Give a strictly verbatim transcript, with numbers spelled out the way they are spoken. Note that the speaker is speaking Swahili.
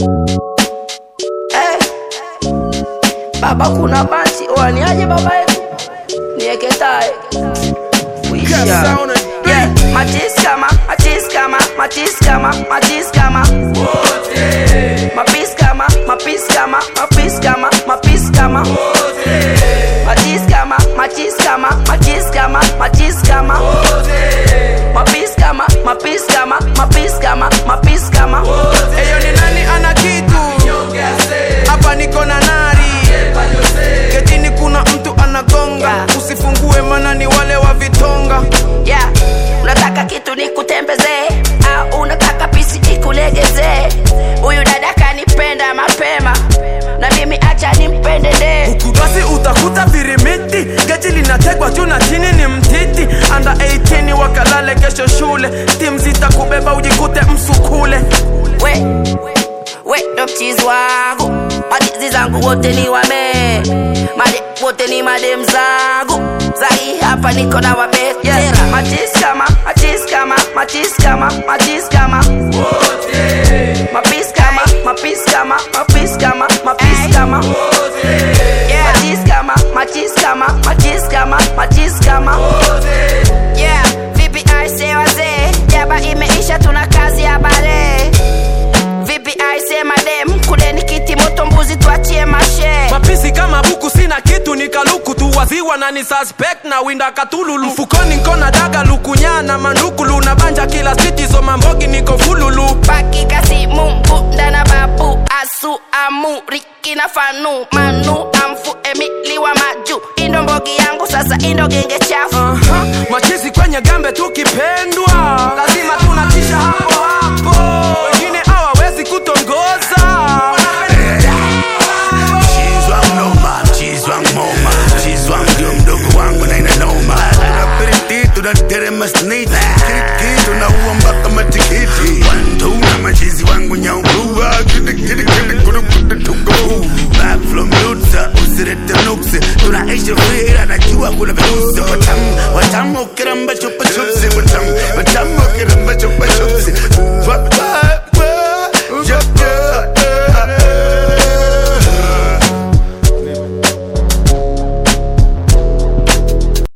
Hey. Baba kuna bansi, wani aje baba yetu nieke tae Wisha Yeah, matis kama, matis kama, matis kama, matis kama Wote Mapis kama, mapis kama, mapis kama, mapis kama Wote Matis kama, matis kama, matis kama, matis kama Wote Mapis kama, mapis kama, mapis kama, mapis kama Wote Eyo ni nani ana kitu Hapa niko na nari Ketini kuna mtu anagonga yeah. Usifungue mana ni wale wa vitonga Yeah, unataka kitu nikutembeze au unataka pisi ikulegeze Uyu dada kanipenda mapema na mimi acha nimpende de Ukubasi utakuta virimiti Geji linategwa juu na chini ni mtiti Under eighteen wakalale kesho shule Team zita kubeba ujikute msukule We, we ndo mchizi wangu Madizi zangu wote ni wame Made, wote ni madem zangu Zahi hapa niko na wabet yeah. Matis kama, matis kama, matis kama, matis kama Wote Mapis kama, mapis kama, mapis kama, mapis kama Wote yeah. Matis kama, matis kama, matis kama, matis kama Wote Yeah, V P I say wazee Jaba imeisha tuna kazi ya bale V P I say madem Kuleni kiti moto mbuzi tuachie mashe Mapisi kama buku sina kitu nikaluku tu waziwa na ni suspect na winda katululu Mfukoni nkona daga lukunyana mandukulu na banja kila city so mambogi niko fululu Baki kasi mumbu ndana babu asu amu riki na fanu manu amfu emili wa maju Indo mbogi yangu sasa indo genge chafu uh-huh. Machizi kwenye gambe tukipendwa lazima tunatisha hapo hapo Wengine hawawezi kutongoza Terema snake Kitu na uwa mbaka matikiti Wantu na machizi wangu nyaukuwa Kiti kiti kiti kuru kutu tuku Back from Lutza usirete nukse Tunaishi vira na jua kuna virusi Watamu, watamu kiramba chupa chupsi Watamu, watamu kiramba chupa chupsi